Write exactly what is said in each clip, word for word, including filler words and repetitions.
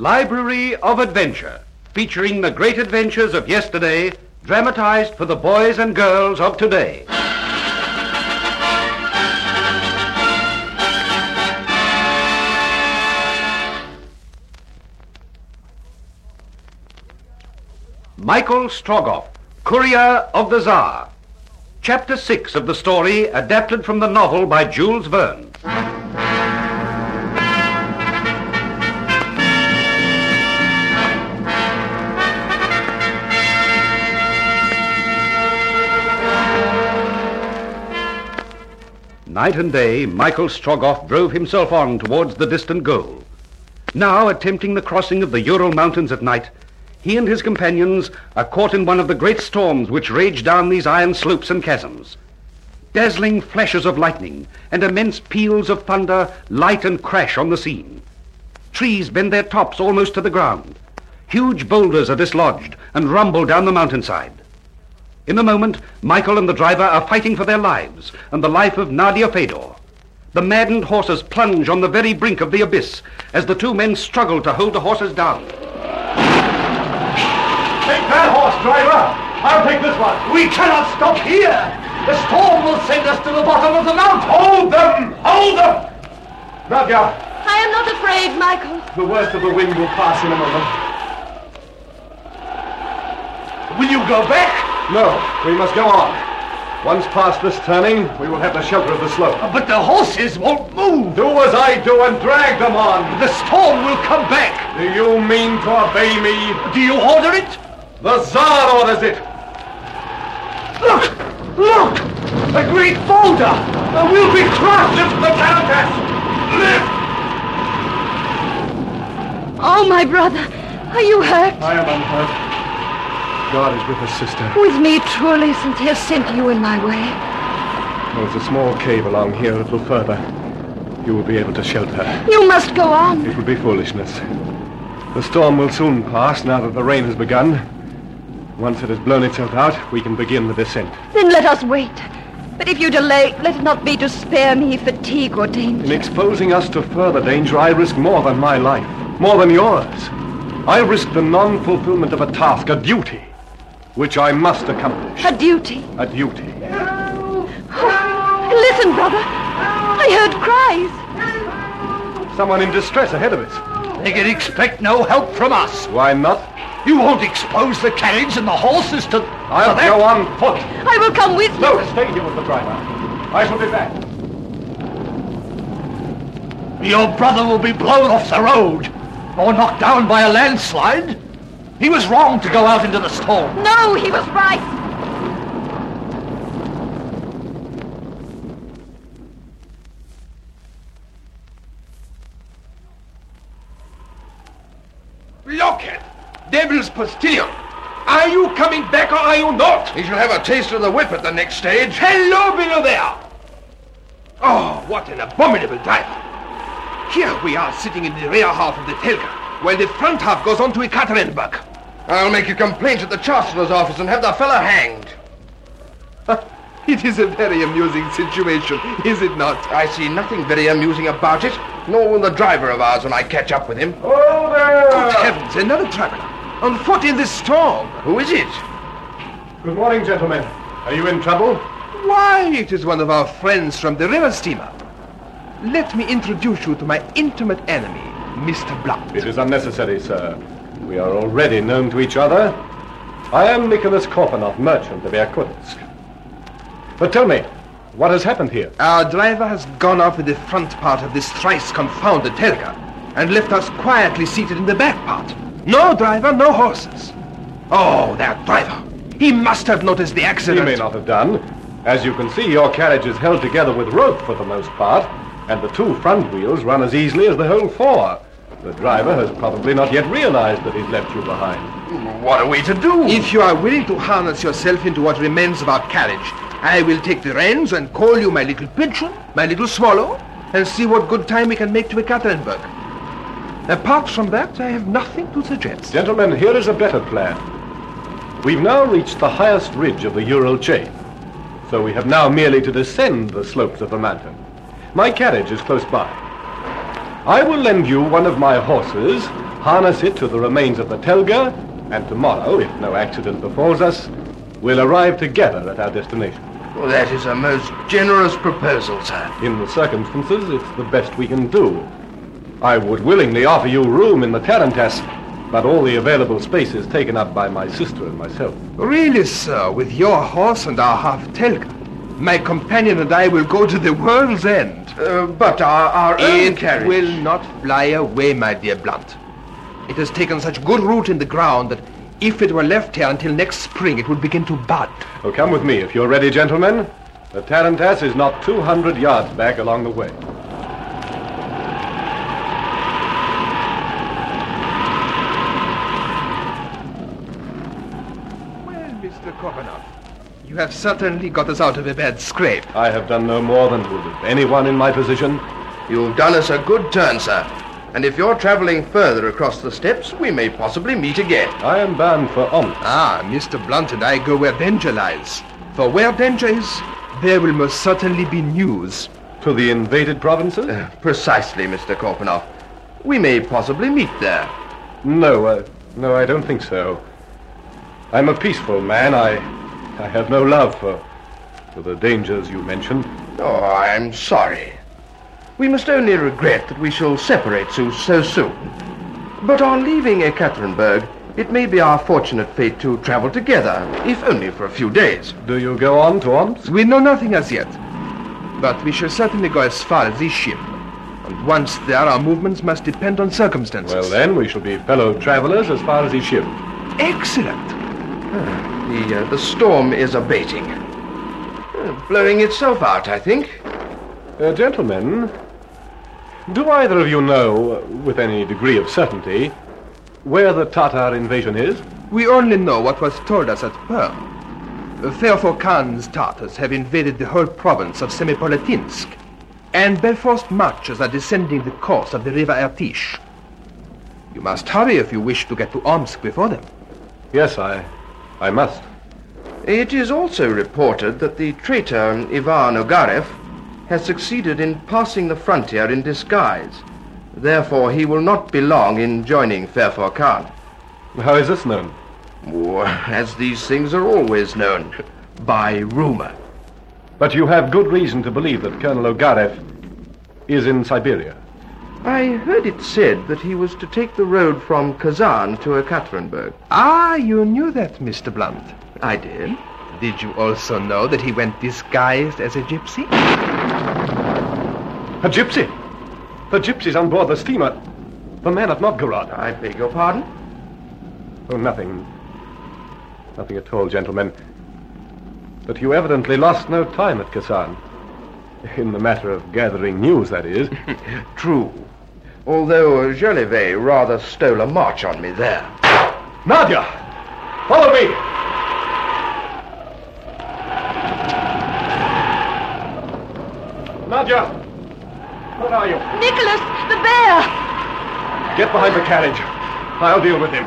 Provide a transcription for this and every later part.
Library of Adventure, featuring the great adventures of yesterday, dramatized for the boys and girls of today. Michael Strogoff, Courier of the Tsar. Chapter six of the story adapted from the novel by Jules Verne. Night and day, Michael Strogoff drove himself on towards the distant goal. Now, attempting the crossing of the Ural Mountains at night, he and his companions are caught in one of the great storms which rage down these iron slopes and chasms. Dazzling flashes of lightning and immense peals of thunder light and crash on the scene. Trees bend their tops almost to the ground. Huge boulders are dislodged and rumble down the mountainside. In a moment, Michael and the driver are fighting for their lives and the life of Nadia Fedor. The maddened horses plunge on the very brink of the abyss as the two men struggle to hold the horses down. Take that horse, driver! I'll take this one. We cannot stop here. The storm will send us to the bottom of the mountain. Hold them! Hold them! Nadia! I am not afraid, Michael. The worst of the wind will pass in a moment. Will you go back? No, we must go on. Once past this turning, we will have the shelter of the slope. But the horses won't move. Do as I do and drag them on. The storm will come back. Do you mean to obey me? Do you order it? The Tsar orders it. Look! Look! A great boulder! We'll be crushed! Lift the countess! Lift! Oh, my brother, are you hurt? I am unhurt. God is with us, sister. With me, truly, since he has sent you in my way. There's a small cave along here a little further. You will be able to shelter. You must go on. It would be foolishness. The storm will soon pass now that the rain has begun. Once it has blown itself out, we can begin the descent. Then let us wait. But if you delay, let it not be to spare me fatigue or danger. In exposing us to further danger, I risk more than my life, more than yours. I risk the non-fulfillment of a task, a duty, which I must accomplish. A duty? A duty. Oh, listen, brother. I heard cries. Someone in distress ahead of us. They can expect no help from us. Why not? You won't expose the carriage and the horses to... I'll to go on foot. I will come with you. No, stay here with the driver. I shall be back. Your brother will be blown off the road or knocked down by a landslide. He was wrong to go out into the storm. No, he was right. Look at Devil's Postilion. Are you coming back or are you not? He shall have a taste of the whip at the next stage. Hello below there. Oh, what an abominable driver. Here we are sitting in the rear half of the Telga, while the front half goes on to Ekaterinburg. I'll make a complaint at the Chancellor's office and have the fella hanged. It is a very amusing situation, is it not? I see nothing very amusing about it, nor will the driver of ours when I catch up with him. Oh, there! Good heavens, another traveler. On foot in this storm. Who is it? Good morning, gentlemen. Are you in trouble? Why, it is one of our friends from the river steamer. Let me introduce you to my intimate enemy, Mister Blunt. It is unnecessary, sir. We are already known to each other. I am Nicholas Korpanoff, merchant of Irkutsk. But tell me, what has happened here? Our driver has gone off with the front part of this thrice confounded Telga and left us quietly seated in the back part. No driver, no horses. Oh, that driver. He must have noticed the accident. He may not have done. As you can see, your carriage is held together with rope for the most part, and the two front wheels run as easily as the whole four. The driver has probably not yet realized that he's left you behind. What are we to do? If you are willing to harness yourself into what remains of our carriage, I will take the reins and call you my little pigeon, my little swallow, and see what good time we can make to Ekaterinburg. Apart from that, I have nothing to suggest. Gentlemen, here is a better plan. We've now reached the highest ridge of the Ural chain, so we have now merely to descend the slopes of the mountain. My carriage is close by. I will lend you one of my horses, harness it to the remains of the Telga, and tomorrow, if no accident befalls us, we'll arrive together at our destination. Well, that is a most generous proposal, sir. In the circumstances, it's the best we can do. I would willingly offer you room in the Tarantass, but all the available space is taken up by my sister and myself. Really, sir, with your horse and our half Telga, my companion and I will go to the world's end. Uh, but our, our own It carriage... will not fly away, my dear Blunt. It has taken such good root in the ground that if it were left here until next spring, it would begin to bud. Oh, come with me if you're ready, gentlemen. The Tarantass is not two hundred yards back along the way. Well, Mister Kopanoff, you have certainly got us out of a bad scrape. I have done no more than would have anyone in my position. You've done us a good turn, sir. And if you're traveling further across the steppes, we may possibly meet again. I am bound for Omsk. Ah, Mister Blunt and I go where danger lies. For where danger is, there will most certainly be news. To the invaded provinces? Uh, precisely, Mister Korpanoff. We may possibly meet there. No, uh, no, I don't think so. I'm a peaceful man. I, I have no love for, for the dangers you mentioned. Oh, I'm sorry. We must only regret that we shall separate so, so soon. But on leaving Ekaterinburg, it may be our fortunate fate to travel together, if only for a few days. Do you go on to Omsk? We know nothing as yet. But we shall certainly go as far as Ishim. And once there, our movements must depend on circumstances. Well, then, we shall be fellow travelers as far as Ishim. Excellent. The, uh, the storm is abating. Uh, blowing itself out, I think. Uh, gentlemen, do either of you know, with any degree of certainty, where the Tatar invasion is? We only know what was told us at Perm. Feofo Khan's Tatars have invaded the whole province of Semipalatinsk, and by forced marches are descending the course of the river Irtish. You must hurry if you wish to get to Omsk before them. Yes, I, I must. It is also reported that the traitor Ivan Ogarev has succeeded in passing the frontier in disguise. Therefore, he will not be long in joining Feofo Khan. How is this known? Oh, as these things are always known, by rumor. But you have good reason to believe that Colonel Ogarev is in Siberia. I heard it said that he was to take the road from Kazan to Ekaterinburg. Ah, you knew that, Mister Blunt. I did. Did you also know that he went disguised as a gypsy? A gypsy? The gypsies on board the steamer. The man of Novgorod. I beg your pardon? Oh, nothing. Nothing at all, gentlemen. But you evidently lost no time at Kazan. In the matter of gathering news, that is. True. Although Jolivet rather stole a march on me there. Nadia! Follow me! Nadia! Where are you? Nicholas, the bear! Get behind the carriage. I'll deal with him.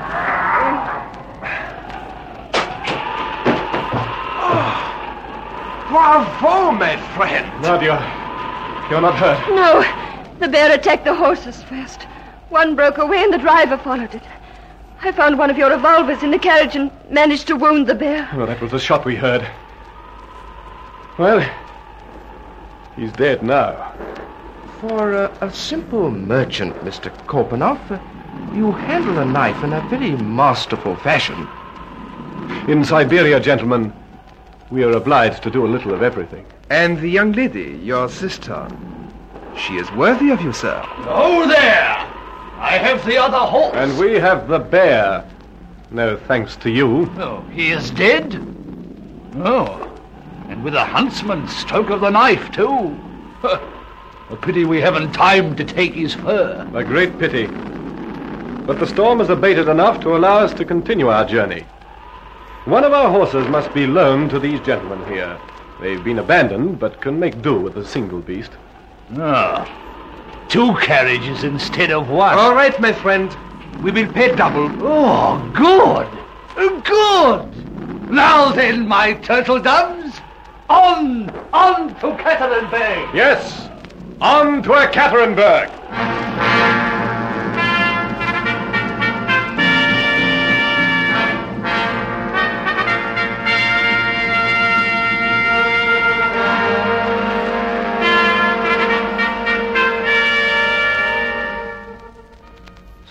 Bravo, my friend! Nadia, you're not hurt. No, the bear attacked the horses first. One broke away and the driver followed it. I found one of your revolvers in the carriage and managed to wound the bear. Oh, that was the shot we heard. Well, he's dead now. For a, a simple merchant, Mister Korpanoff, uh, you handle a knife in a very masterful fashion. In Siberia, gentlemen, we are obliged to do a little of everything. And the young lady, your sister, she is worthy of you, sir. Oh, there! I have the other horse. And we have the bear. No thanks to you. Oh, he is dead? Oh, and with a huntsman's stroke of the knife, too. A pity we haven't time to take his fur. A great pity. But the storm has abated enough to allow us to continue our journey. One of our horses must be loaned to these gentlemen here. They've been abandoned, but can make do with a single beast. Ah, two carriages instead of one. All right, my friend. We will pay double. Oh, good. Good. Now then, my turtle doves, on, on to Ekaterinburg. Yes, on to Ekaterinburg.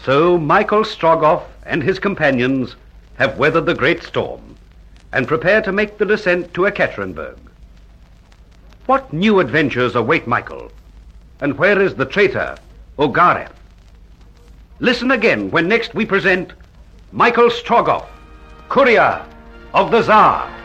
So Michael Strogoff and his companions have weathered the great storm and prepare to make the descent to Ekaterinburg. What new adventures await Michael? And where is the traitor, Ogareff? Listen again when next we present Michael Strogoff, courier of the Tsar.